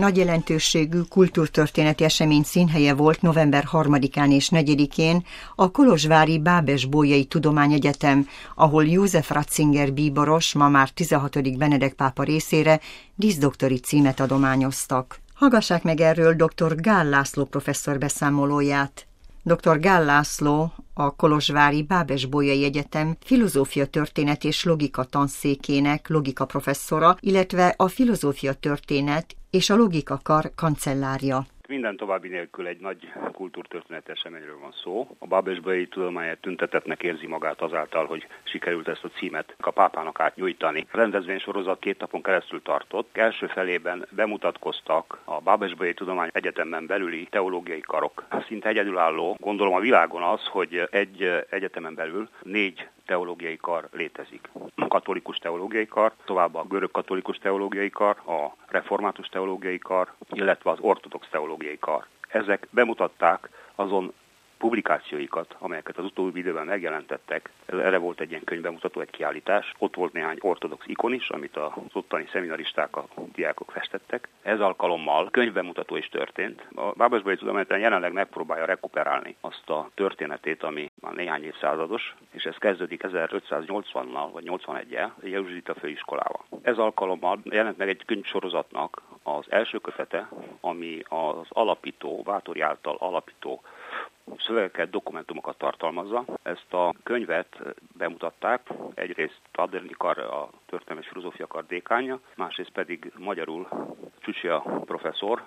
Nagy jelentőségű kultúrtörténeti esemény színhelye volt november 3-án és 4-én a kolozsvári Bábes-Bolyai Tudományegyetem, ahol József Ratzinger bíboros, ma már 16. Benedek pápa részére díszdoktori címet adományoztak. Hallgassák meg erről dr. Gál László professzor beszámolóját. Dr. Gál László a kolozsvári Bábes-Bolyai Egyetem filozófia történet és logika tanszékének logika professzora, illetve a filozófia történet és a logika kar kancellárja. Minden további nélkül egy nagy kultúrtörténeti eseményről van szó. A Bábes-Bolyai Tudományegyetem tüntetettnek érzi magát azáltal, hogy sikerült ezt a címet a pápának átnyújtani. A rendezvénysorozat 2 napon keresztül tartott. Első felében bemutatkoztak a Bábes-Bolyai Tudományegyetemen belüli teológiai karok. Szinte egyedülálló, gondolom a világon az, hogy egy egyetemen belül 4 teológiai kar létezik. A katolikus teológiai kar, továbbá a görög katolikus teológiai kar, a református teológiai kar, illetve az ortodox teológiai kar. Ezek bemutatták azon publikációikat, amelyeket az utóbbi időben megjelentettek. Erre volt egy ilyen könyvbemutató, egy kiállítás. Ott volt néhány ortodox ikon is, amit az ottani szeminaristák, a diákok festettek. Ez alkalommal könyvbemutató is történt. A Bábes-Bolyai Tudományegyetem jelenleg megpróbálja rekuperálni azt a történetét, ami már néhány évszázados, és ez kezdődik 1580-nal vagy 81-jel a Jezsuita főiskolával. Ez alkalommal jelent meg egy könyvsorozatnak az első kötete, ami az alapító, Báthori által alapító szövegeket, dokumentumokat tartalmazza. Ezt a könyvet bemutatták, egyrészt Taderni Kar, a Történelmi és Filozófia Kar dékánja, másrészt pedig magyarul Csücsia professzor,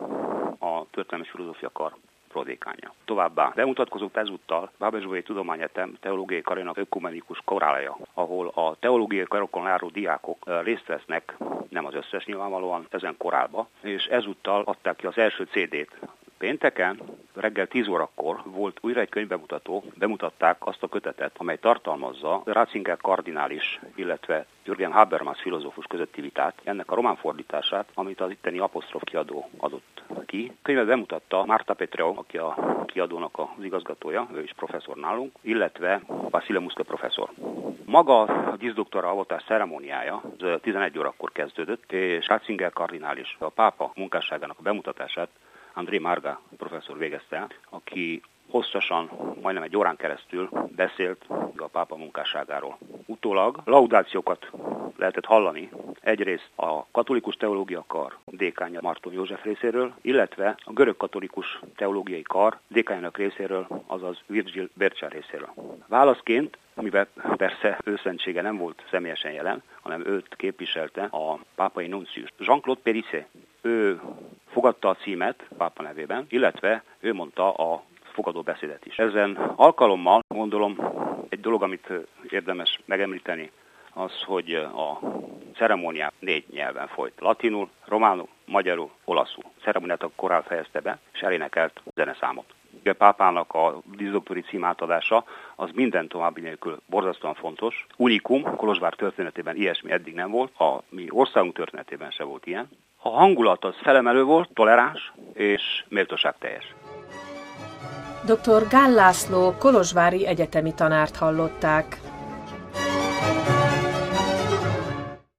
a Történelmi és Filozófia Kar prodékánja. Továbbá bemutatkozott ezúttal Bábes-Bolyai Tudományegyetem teológiai karának ökumenikus korája, ahol a teológiai karokon járó diákok részt vesznek, nem az összes nyilvánvalóan, ezen korálba, és ezúttal adták ki az első CD-t. Pénteken reggel 10 órakor volt újra egy könyvbemutató, bemutatták azt a kötetet, amely tartalmazza Ratzinger kardinális, illetve Jürgen Habermas filozófus közötti vitát, ennek a román fordítását, amit az itteni apostrof kiadó adott ki. Könyvet bemutatta Marta Petreu, aki a kiadónak az igazgatója, ő is professzor nálunk, illetve Vasile Muszke professzor. Maga a díszdoktora avatás ceremóniája 11 órakor kezdődött, és Ratzinger kardinális, a pápa munkásságának a bemutatását André Marga professzor végezte el, aki hosszasan, majdnem egy órán keresztül beszélt a pápa munkásságáról. Utólag laudációkat lehetett hallani, egyrészt a katolikus teológia kar dékánja Marton József részéről, illetve a görög katolikus teológiai kar dékányának részéről, azaz Virgil Bercsa részéről. Válaszként, amivel persze őszentsége nem volt személyesen jelen, hanem őt képviselte a pápai nuncius Jean-Claude Périssé. Ő fogadta a címet pápa nevében, illetve ő mondta a fogadó beszédet is. Ezen alkalommal gondolom egy dolog, amit érdemes megemlíteni, az, hogy a ceremóniát 4 nyelven folyt. Latinul, románul, magyarul, olaszul. A ceremóniát a korál fejezte be, és elénekelt zeneszámot. A pápának a díszdoktori cím átadása az minden további nélkül borzasztóan fontos. Unikum, Kolozsvár történetében ilyesmi eddig nem volt, a mi országunk történetében se volt ilyen. A hangulat az felemelő volt, toleráns és méltóságteljes. Dr. Gál László kolozsvári egyetemi tanárt hallották.